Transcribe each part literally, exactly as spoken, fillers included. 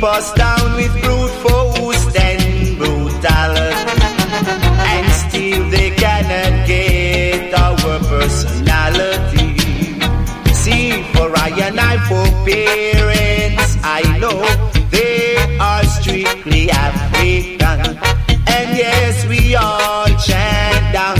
keep us down with brute force and brutality, and still they cannot get our personality. See, for I and I, for parents, I know they are strictly African, and yes, we all chant down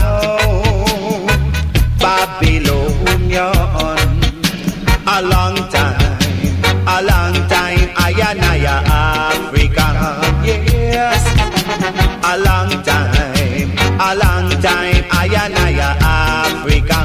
Babylonian. A long time, a long time, I and I are African, yes. A long time, a long time, I and I are African.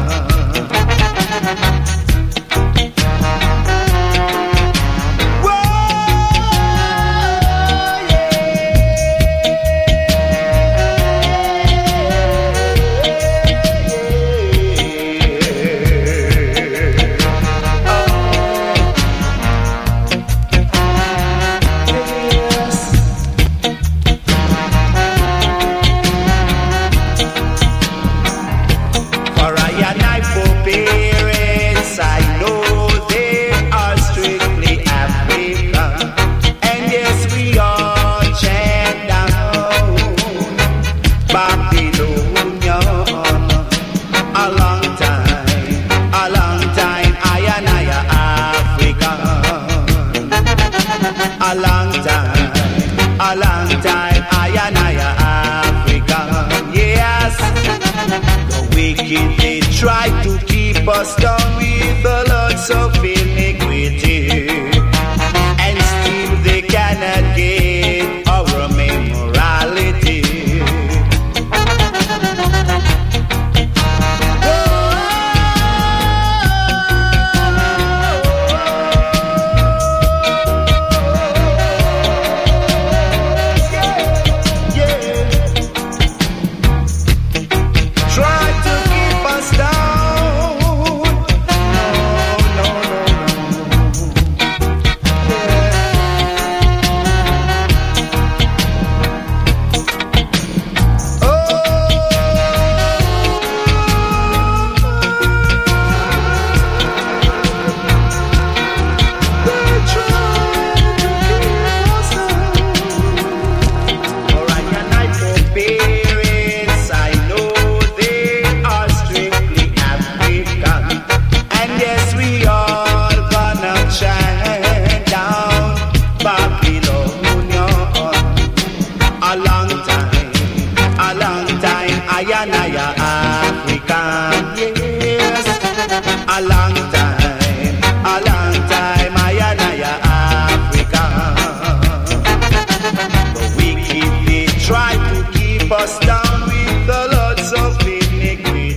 A long time, a long time, I and I are African, yes. The wicked, they try to keep us down with the lots of it.